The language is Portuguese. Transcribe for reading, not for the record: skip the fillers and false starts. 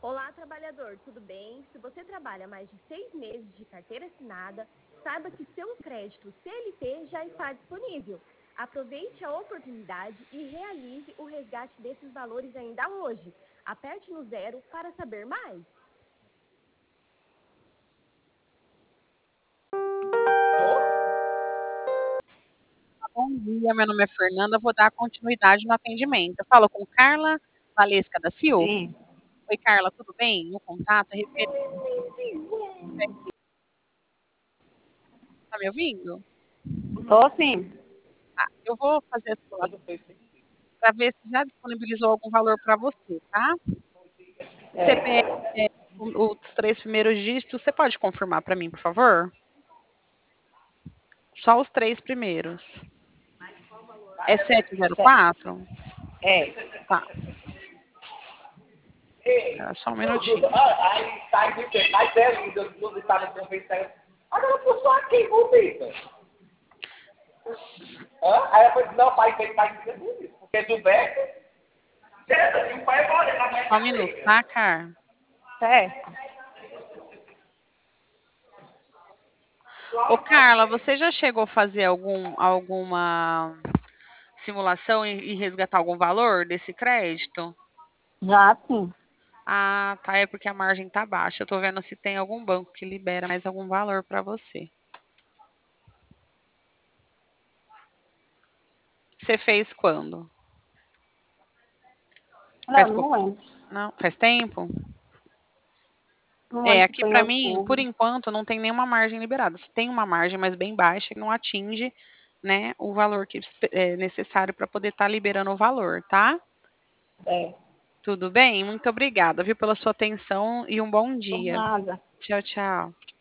Olá, trabalhador, tudo bem? Se você trabalha mais de 6 meses de carteira assinada, saiba que seu crédito CLT já está disponível. Aproveite a oportunidade e realize o resgate desses valores ainda hoje. Aperte no 0 para saber mais. Bom dia, meu nome é Fernanda, vou dar continuidade no atendimento. Eu falo com Carla Valesca da Silva. Sim. Oi, Carla, tudo bem? O contato é referente. Tá me ouvindo? Tô sim. Tá. Eu vou fazer a simulação para ver se já disponibilizou algum valor para você, tá? CPF, os 3 primeiros dígitos, você pode confirmar para mim, por favor? Só os 3 primeiros. É 704? É. Tá. Espera só um minutinho. Aí sai de mais velho do estado de convenção. Agora eu só aqui, bonita. Aí depois, não, pai, porque Gilberto, o pai é bom, Só um minuto, tá, Carla? Certo. Ô, Carla, você já chegou a fazer alguma simulação e resgatar algum valor desse crédito? Já sim. Ah, tá. É porque a margem tá baixa. Eu tô vendo se tem algum banco que libera mais algum valor para você. Você fez quando? Não, Faz não pouco? lembro. Não, faz tempo? Não É, lembro se aqui foi em para mim, por outubro. enquanto, não tem nenhuma margem liberada. Se tem uma margem, mas bem baixa, que não atinge, né, o valor que é necessário para poder estar liberando o valor, tá? É. Tudo bem? Muito obrigada, viu, pela sua atenção e um bom Por dia. nada. Tchau, tchau.